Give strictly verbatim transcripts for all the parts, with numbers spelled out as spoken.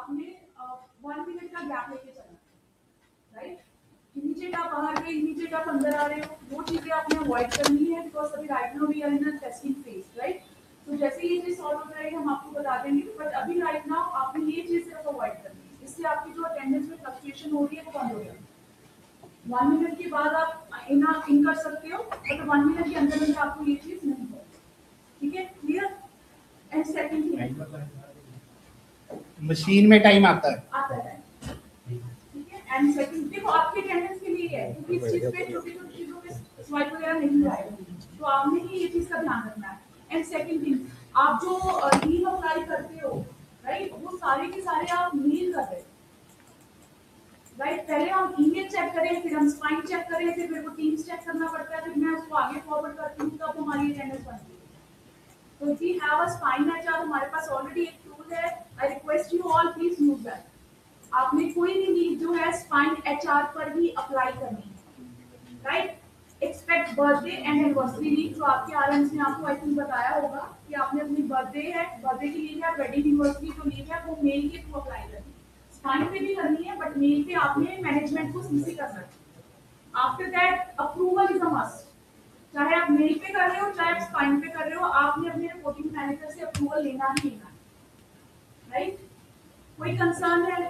आपने one minute का gap लेके चलना, राइट? इमीडिएट आप बाहर गए, इमीडिएट आप अंदर आ रहे हो, वो चीजें आपने अवॉइड करनी है, बिकॉज अभी right now we are in a testing phase, right? तो जैसे ये चीज सॉल्व हो जाएगी हम आपको बता देंगे, बट अभी राइट नाउ आपने ये चीज सिर्फ अवॉइड करनी है, इससे आपकी जो अटेंडेंस में फ्लक्चुएशन हो रही है वो बंद हो जाएगी। वन मिनट के बाद आप इन इन कर सकते हो, बट वन मिनट के अंदर अंदर आपको ये चीज नहीं हो, ठीक है? Clear? And second thing, machine में टाइम आता है आता है, ठीक है? एंड सेकंड, देखो आपके अटेंडेंस के लिए है, क्योंकि इस चीज पे छोटी छोटी चीजों पे स्वाइप वगैरह नहीं जाएगा, तो आपने ही ये चीज का ध्यान रखना है। एंड सेकंड थिंग, आप जो लीव अप्लाई करते हो, राइट, वो सारे के सारे आप मेल कर रहे हो, राइट? पहले हम ईमेल चेक करें, फिर हम स्पाइन चेक करें, फिर मेरे को टीम्स चेक करना पड़ता है, फिर मैं उसको आगे फॉरवर्ड करती हूँ, तब हमारी अटेंडेंस बनती है। तो if we have a spine HR, हमारे पास ऑलरेडी एक टूल है, I request you all please use that. आपने कोई भी लीव जो है स्पाइन एचआर पर ही अप्लाई करनी है, right? Expect birthday and anniversary leave, जो आपके आरएम्स ने आपको आई थिंक बताया होगा कि आपने अपनी बर्थडे है, बर्थडे की लीव है, वेडिंग एनिवर्सरी जो लीव है वो मेल के थ्रू अप्लाई करनी है। स्पाइन पे भी करनी है, बट मेल पे आपने मैनेजमेंट को सीसी करना है। After that approval is a must, चाहे आप मेल पे कर रहे हो चाहे आप स्पाइन पे कर रहे हो, आपने अपने रिपोर्टिंग मैनेजर से अप्रूवल लेना ही लेना है, राइट? कोई कंसर्न है?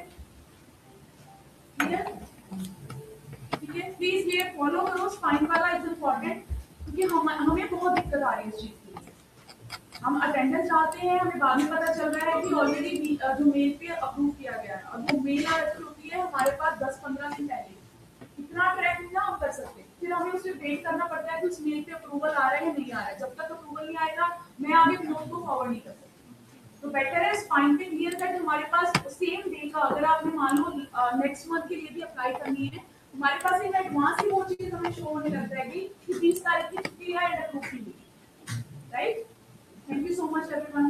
ठीक है, प्लीज ये फॉलो करो, स्पाइन वाला इज इम्पोर्टेंट, क्योंकि हम हमें बहुत दिक्कत आ रही है इस चीज की। हम अटेंडेंस चाहते हैं, हमें बाद में पता चल रहा है कि ऑलरेडी जो मेल पे अप्रूव किया गया है, और वो मेल आती होती है हमारे पास दस पंद्रह दिन पहले। इतना ट्रैक नहीं ना हम कर सकते, फिर हमें उसे वेट करना पड़ता है कि उस मेल पे अप्रूवल आ रहा है या नहीं आ रहा है। जब तक अप्रूवल नहीं आएगा मैं आगे नोट को फॉरवर्ड नहीं कर सकती। तो बेटर है स्पाइन पे क्लियर कट हमारे पास सेम डे का, अगर आपने मान लो नेक्स्ट मंथ के लिए भी अप्लाई करनी है, हमारे पास इन एडवांस ही वो चीज हमें शो होने लग जाएगी कि बीस तारीख की छुट्टी है एंड अप्रूव की हुई, right? Thank you so much everyone.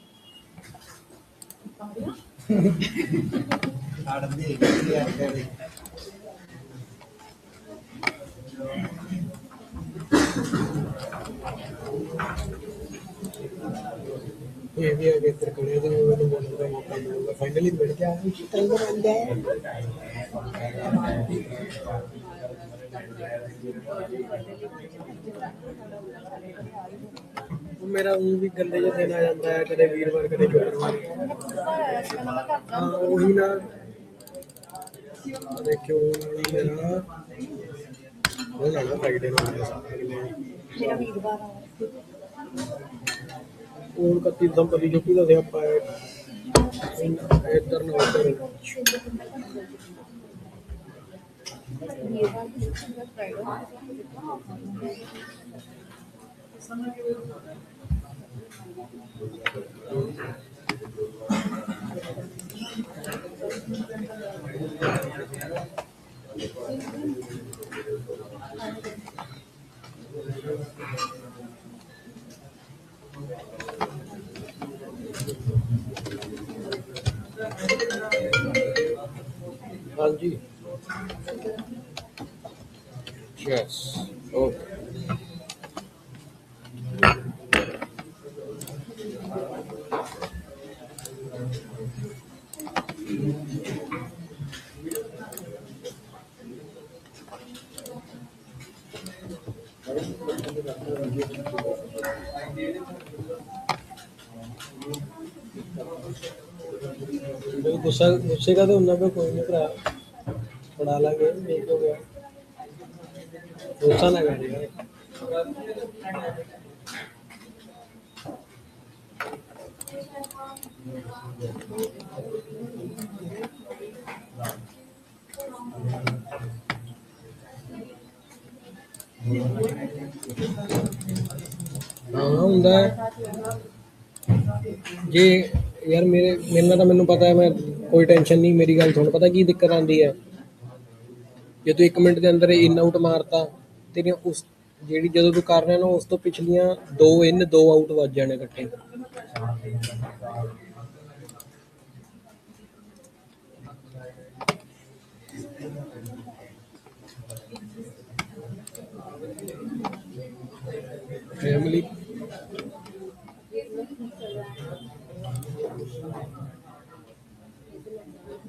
ये भी आगे फिर खड़े थे, मैंने बोला था मौका मिलूंगा, फाइनली मिल गया है, टाइम बन गया। मेरा वो भी गंदे जो दिन आ जाता है, कदे वीरवार कदे शुक्रवार। हाँ वही ना, देखियो मेरा वो ना फ्राइडे में मेरा वीरवार उनका तीन दंपति जो पीला थे आप इधर ना उधर। हाँ जी, यस, ओके। गुस्सा गुस्से का तो होना पे कोई नहीं भरा, पढ़ा लागे, ठीक हो गया, गुस्सा ना करिए। हाँ ਹੁੰਦਾ जे यार मेरे मेरे ਨਾਲ ਤਾਂ ਮੈਨੂੰ ਪਤਾ ਹੈ, ਮੈਂ ਕੋਈ ਟੈਨਸ਼ਨ ਨਹੀਂ, ਮੇਰੀ ਗੱਲ ਸੁਣ, ਪਤਾ ਕੀ ਦਿੱਕਤ ਆਉਂਦੀ ਹੈ, ਜੇ ਤੂੰ ਇੱਕ ਮਿੰਟ ਦੇ ਅੰਦਰ ਇਨ ਆਊਟ ਮਾਰਤਾ, ਤੇਰੀਆਂ ਉਸ ਜਿਹੜੀ ਜਦੋਂ ਤੂੰ ਕਰ ਰਿਹਾ ਨਾ ਉਸ ਤੋਂ ਪਿਛਲੀਆਂ ਦੋ ਇਨ ਦੋ ਆਊਟ ਵੱਜ ਜਾਣੇ ਇਕੱਠੇ। फैमिली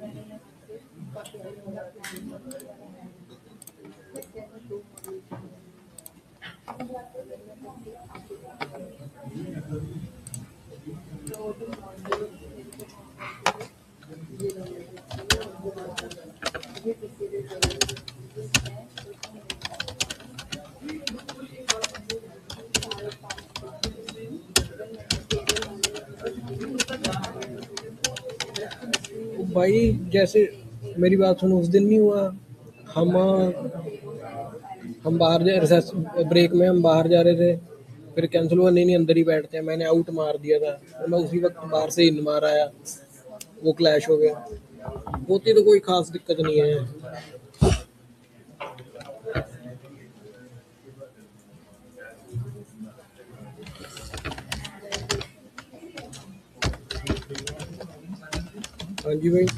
भाई जैसे मेरी बात सुनो, उस दिन नहीं हुआ, हम हम बाहर जा रिसेस ब्रेक में हम बाहर जा रहे थे, फिर कैंसिल हुआ, नहीं नहीं अंदर ही बैठते हैं, मैंने आउट मार दिया था, और मैं उसी वक्त बाहर से इन मार आया, वो क्लैश हो गया। होती तो कोई खास दिक्कत नहीं है। हाँ जी भाई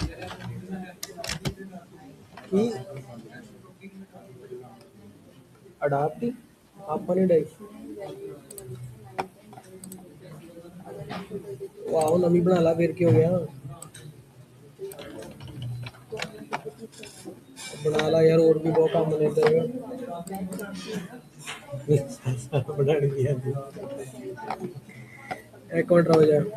की अडाप्टी ਆਪਾਂ ਨੇ ਡਾਈ ਵਾਓ ਨਵੀਂ ਬਣਾ ਲਾ, ਫਿਰ ਕੀ ਹੋ ਗਿਆ, ਬਣਾ ਲਾ ਯਾਰ, ਹੋਰ ਵੀ ਬਹੁਤ ਕੰਮ ਨੇ ਤੇਰੇ ਬਣਾਣੀ ਨਹੀਂ ਆਉਂਦੀ। ਇੱਕ ਮਿੰਟ ਰੁਕ ਜਾ।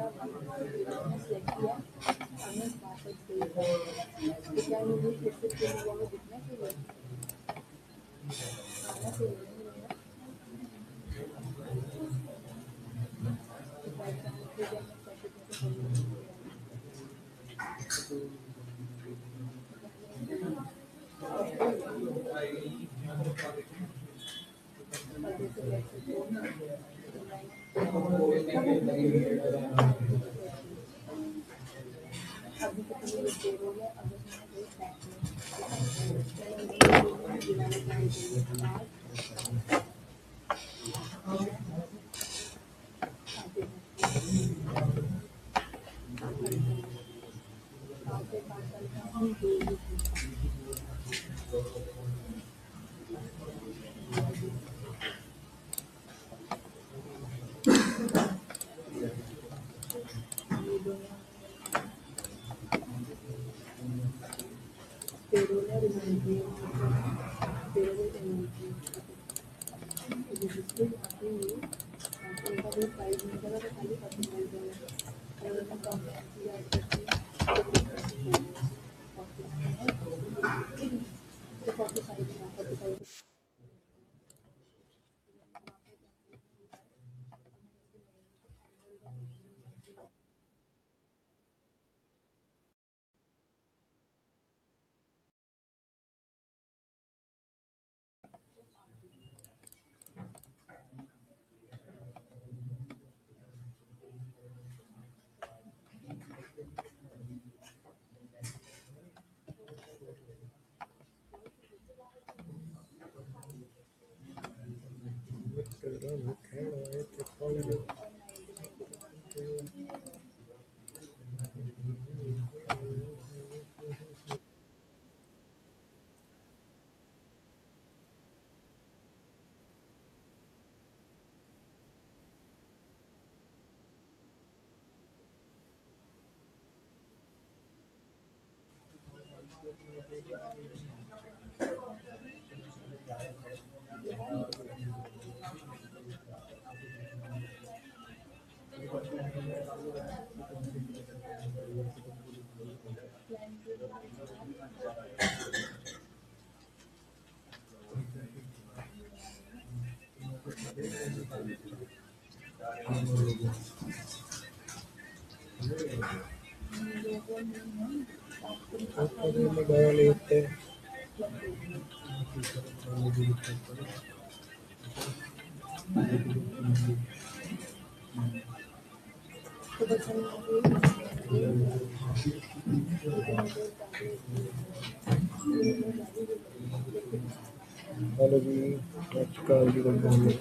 हेलो जी, नमस्कार जी, गुड मॉर्निंग,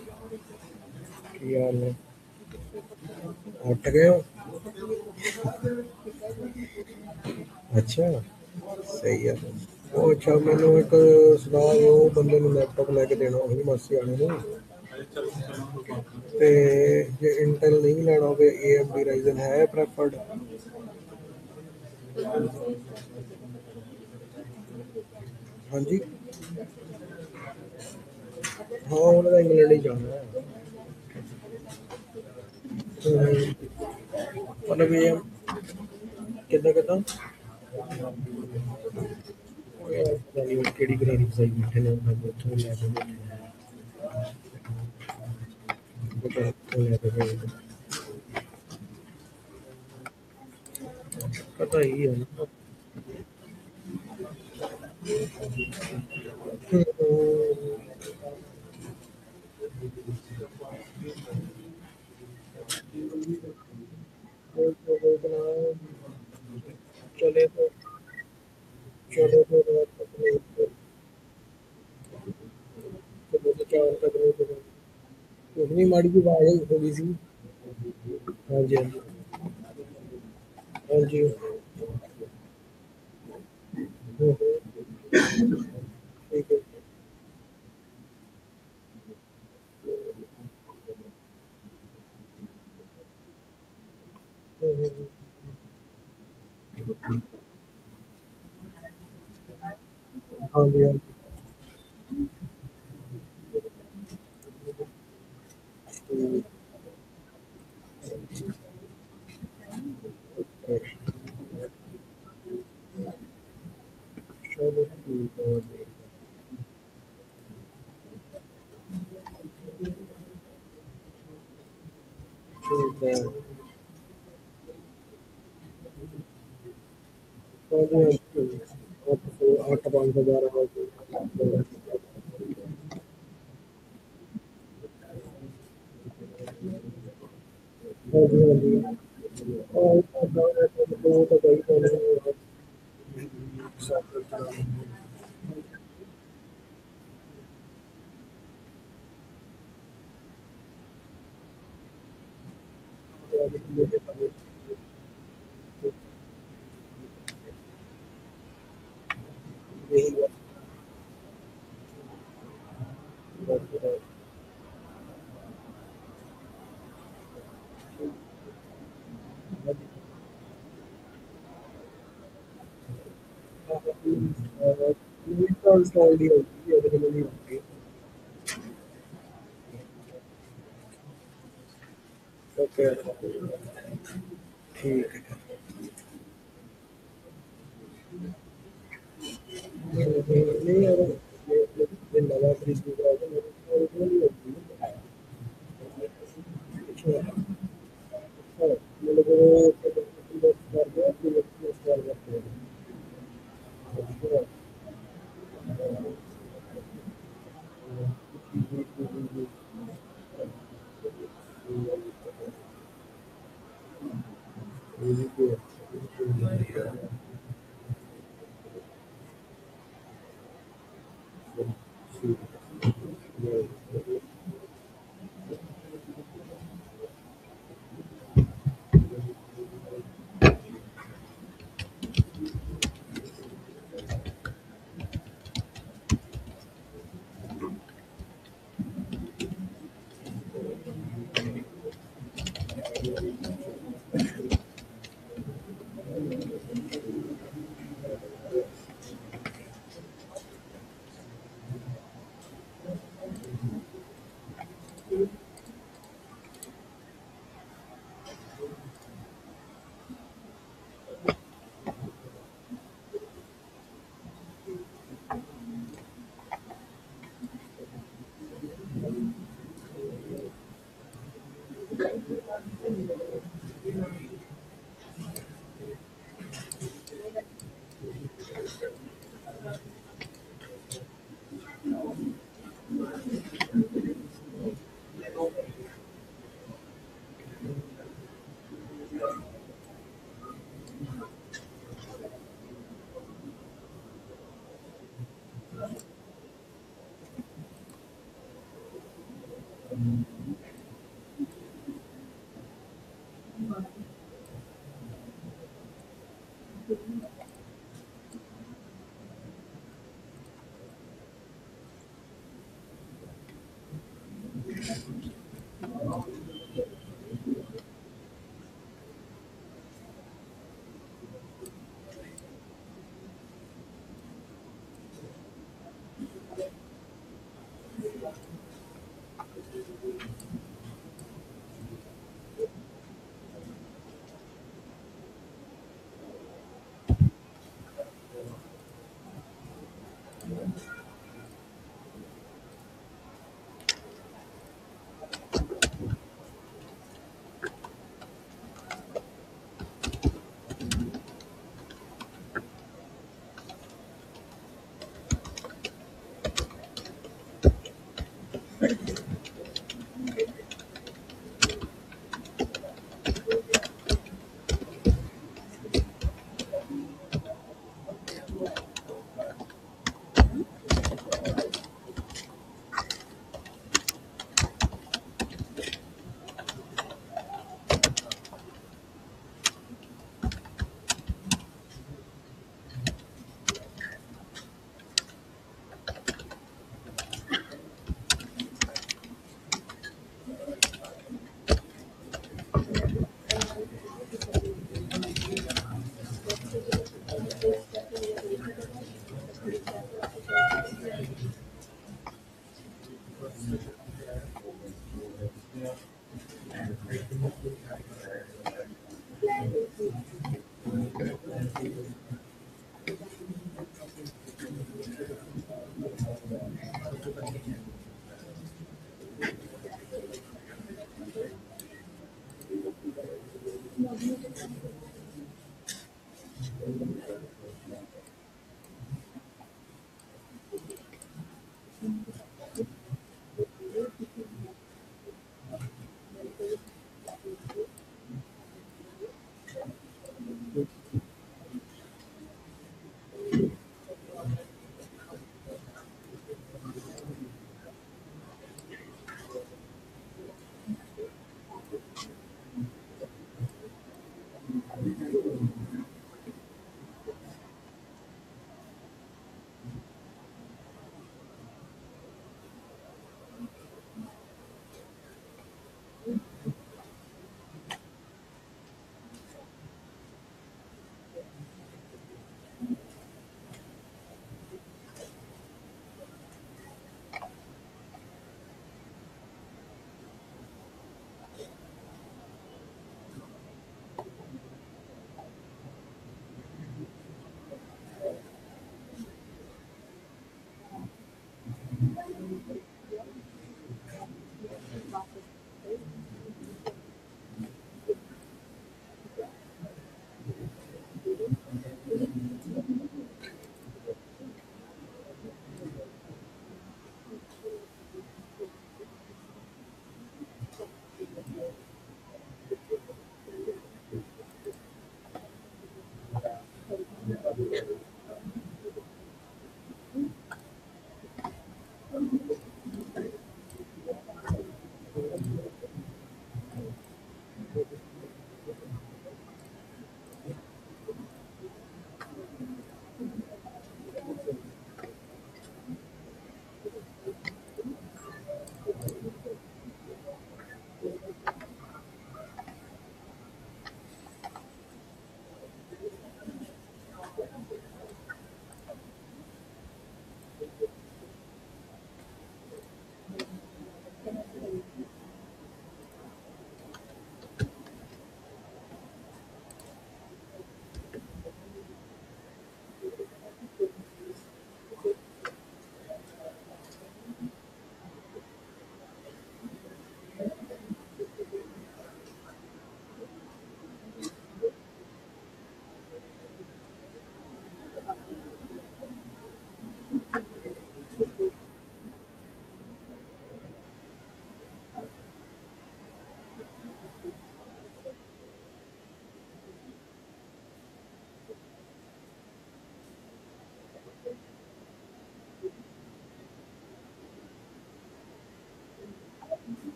की हाल है? उठ गए हो? अच्छा सही है। ਉਹ ਅੱਛਾ, ਮੈਨੂੰ ਇੱਕ ਸੁਣਾ, ਉਹ ਬੰਦੇ ਨੂੰ ਲੈਪਟਾਪ ਲੈ ਕੇ ਦੇਣਾ ਸੀ ਮਾਸੀ ਵਾਲੇ ਨੂੰ, ਤੇ ਜੇ ਇੰਟਲ ਨਹੀਂ ਲੈਣਾ ਹੋਵੇ, ਏ ਐਮ ਡੀ ਰਾਈਜ਼ਨ ਹੈ ਪ੍ਰੈਫਰਡ? ਹਾਂਜੀ ਹਾਂ ਉਹਨਾਂ ਦਾ ਇੰਗਲੈਂਡ ਹੀ ਜਾਣਾ ਹੈ। ਹਮ, ਮਤਲਬ ਇਹ ਆ, ਕਿੱਦਾਂ ਕਿੱਦਾਂ ਉਹ ਯਾਰ ਪਤਾ ਨੀ ਉਹ ਕਿਹੜੀ ਗਰਾਰੀ ਫਸਾਈ ਬੈਠੇ ਨੇ ਉਹਨਾਂ ਨੂੰ ਉੱਥੋਂ ਲੈ ਕੇ ਬੈਠੇ ਨੇ। ਪਤਾ ਉੱਥੋਂ ਲੈ ਕੇ ਗਏ ਨੇ। ਪਤਾ ਹੀ ਹੈ ਨਾ। चले तो चले तो रात तक नहीं तो चले तो चार तक नहीं तो कुछ नहीं माड़ी की आवाज हो गई सी। हाँ जी हाँ जी हाँ जी हम्म, ठीक है। हम्म, हम्म, हाँ जी हाँ जी हम्म, चलो ठीक है ठीक है। हाँ जी हाँ जी आठ सौ आठ पाँच हजार हाँ जी हाँ जी हाँ वो तो कोई तो नहीं है। यही बात है। इंस्टॉल ही होती है अवेलेबल ही होती है। ओके ठीक है। नहीं यार ये ये नवा फ्रिज भी करा था मेरे को ओरिजिनल ही होती है। अच्छा अच्छा मेरे को कर दिया फिर इंस्टॉल करते हैं। अच्छा ठीक है।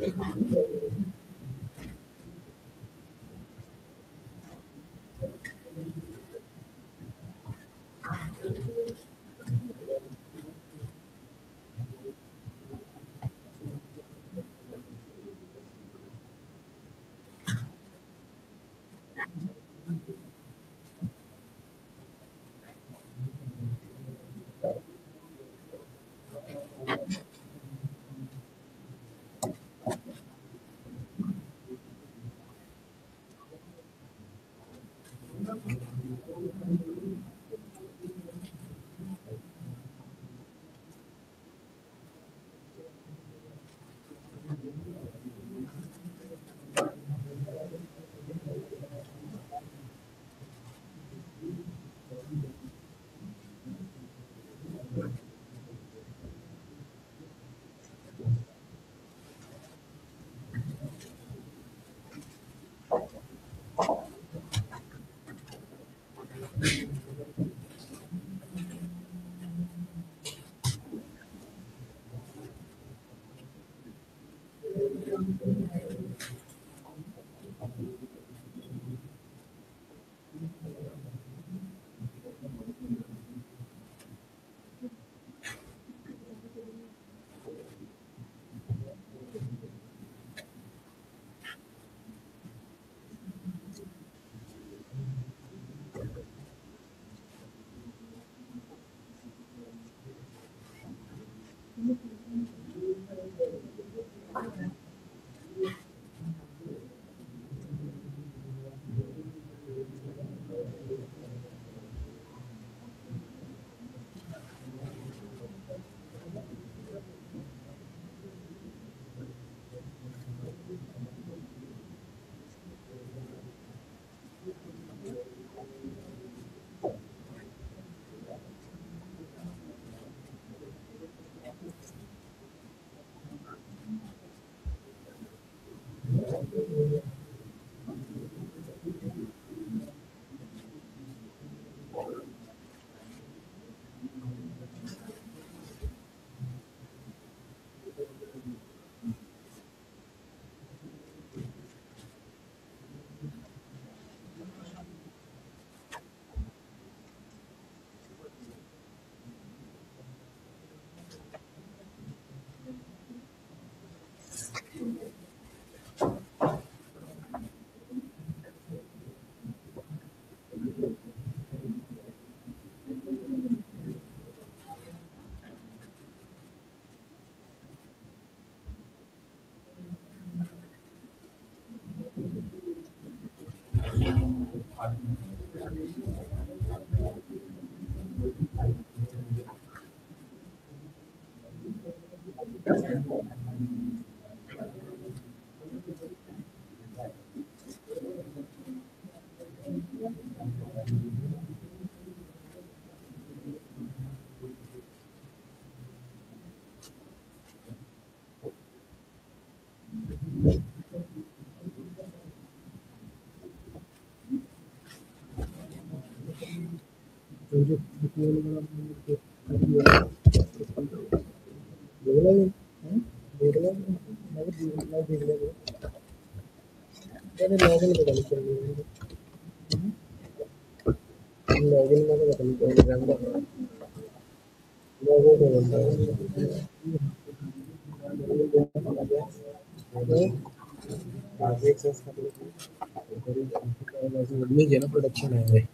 प्रोडक्शन है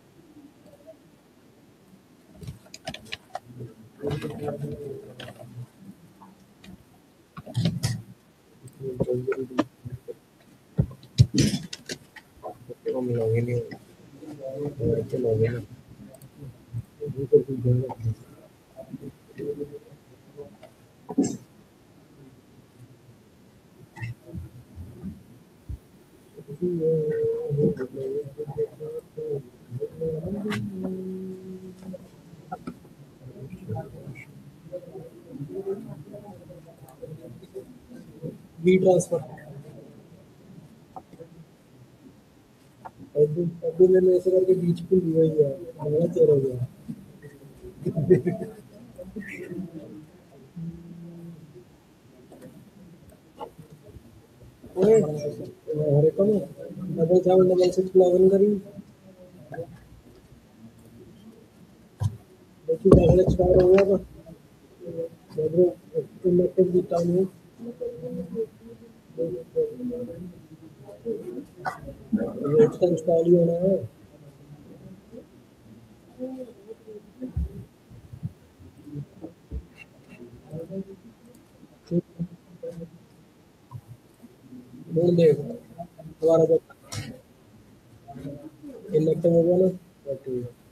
लॉगिन नहीं लॉगिन वी ट्रांसफर अभी अभी मैंने ऐसे करके बीच पे लिया ही है बड़ा चेहरा हो गया ओए हरे कम double seven double six login करी देखी डबल एक्सपायर हो गया तो ब्रो इलेक्ट्रिक बीता हूँ ये उसका इंस्टॉल ही होना है ढूंढ देख दोबारा जब इलेक्ट्रिक हो गया ना तो ठीक है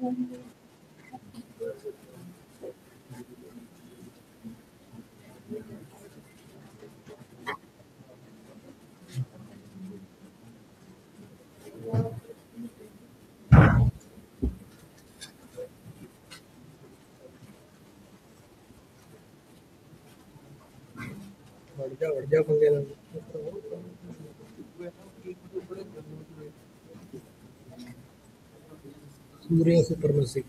बढ़ जा बढ़ जा पंगे ना। सूर्य सुपरमेसी।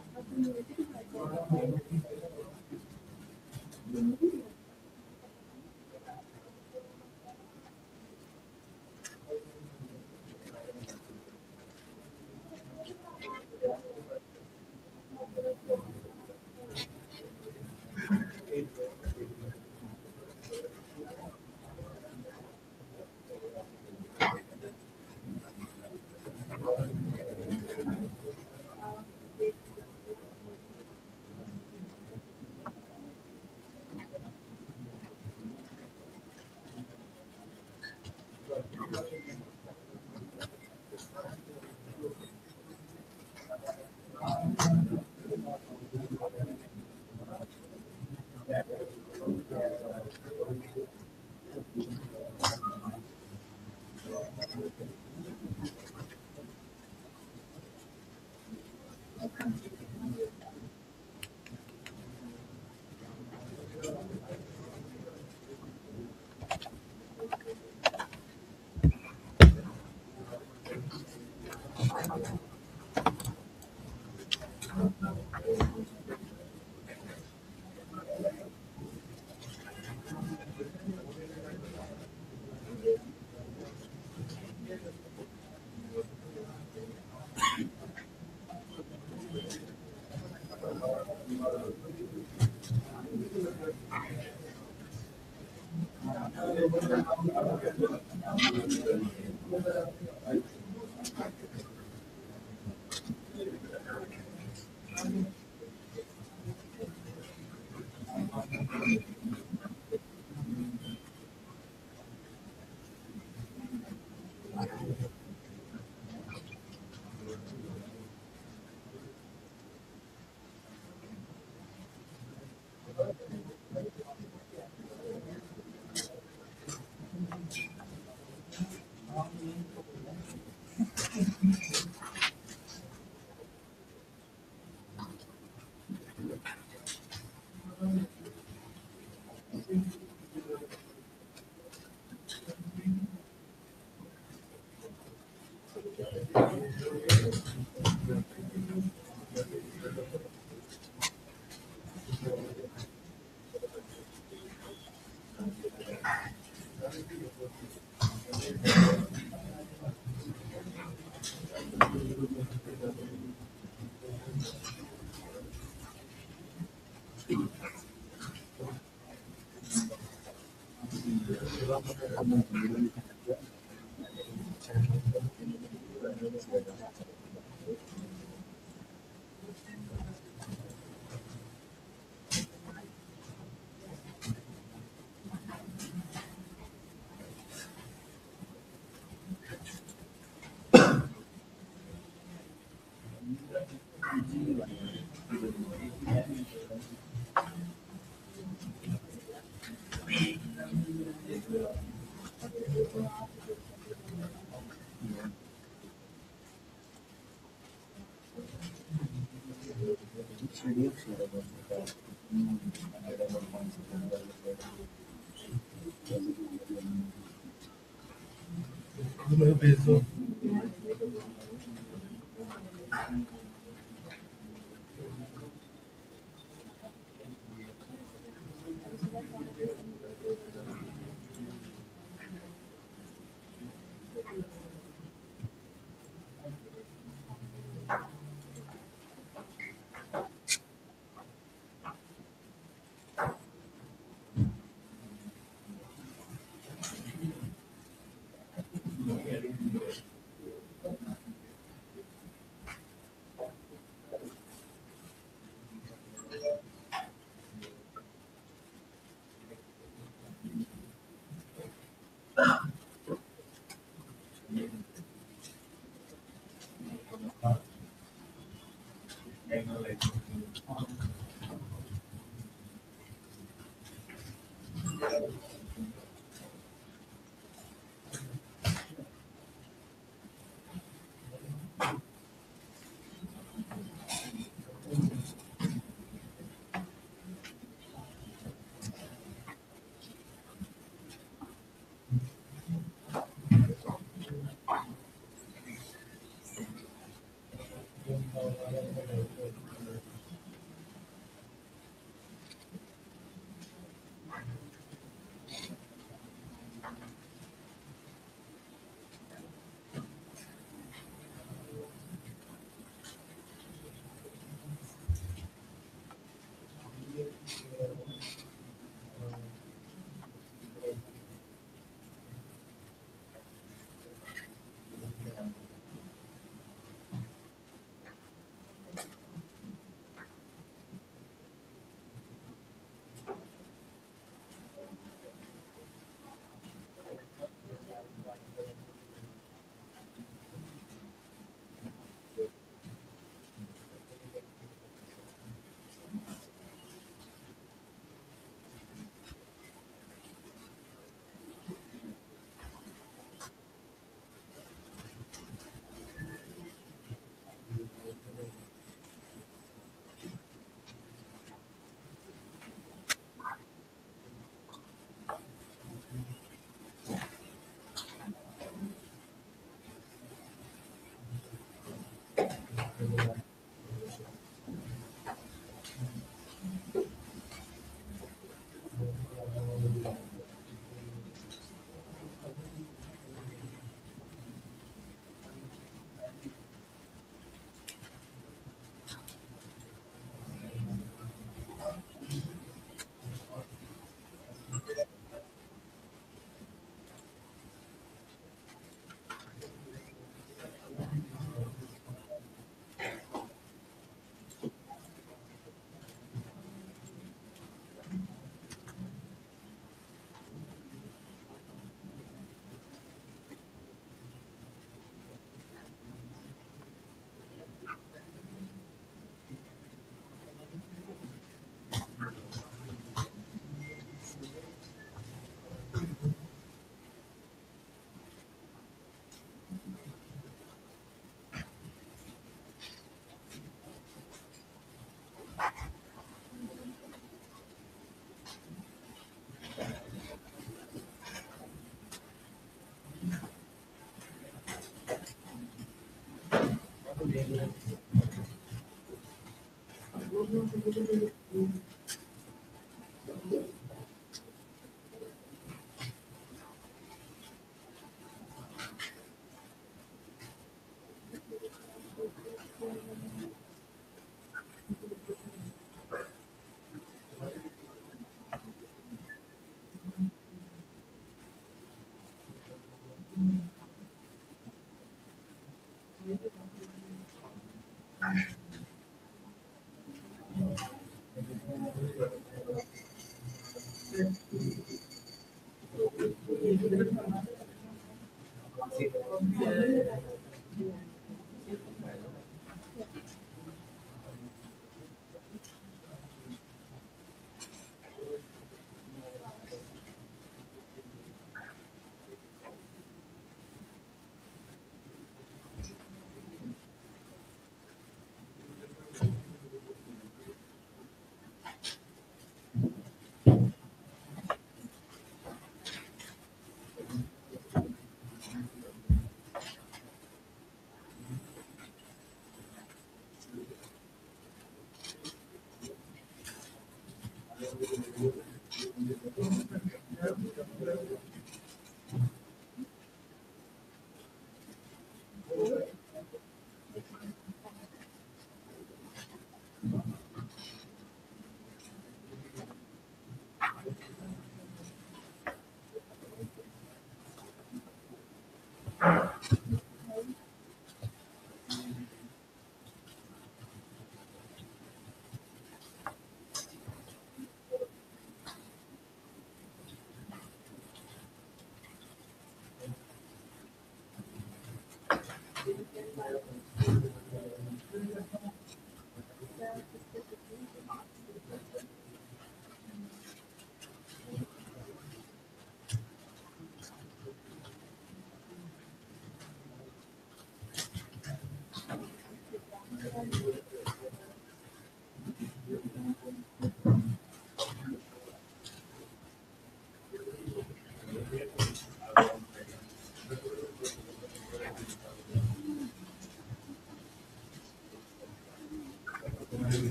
भेज दो।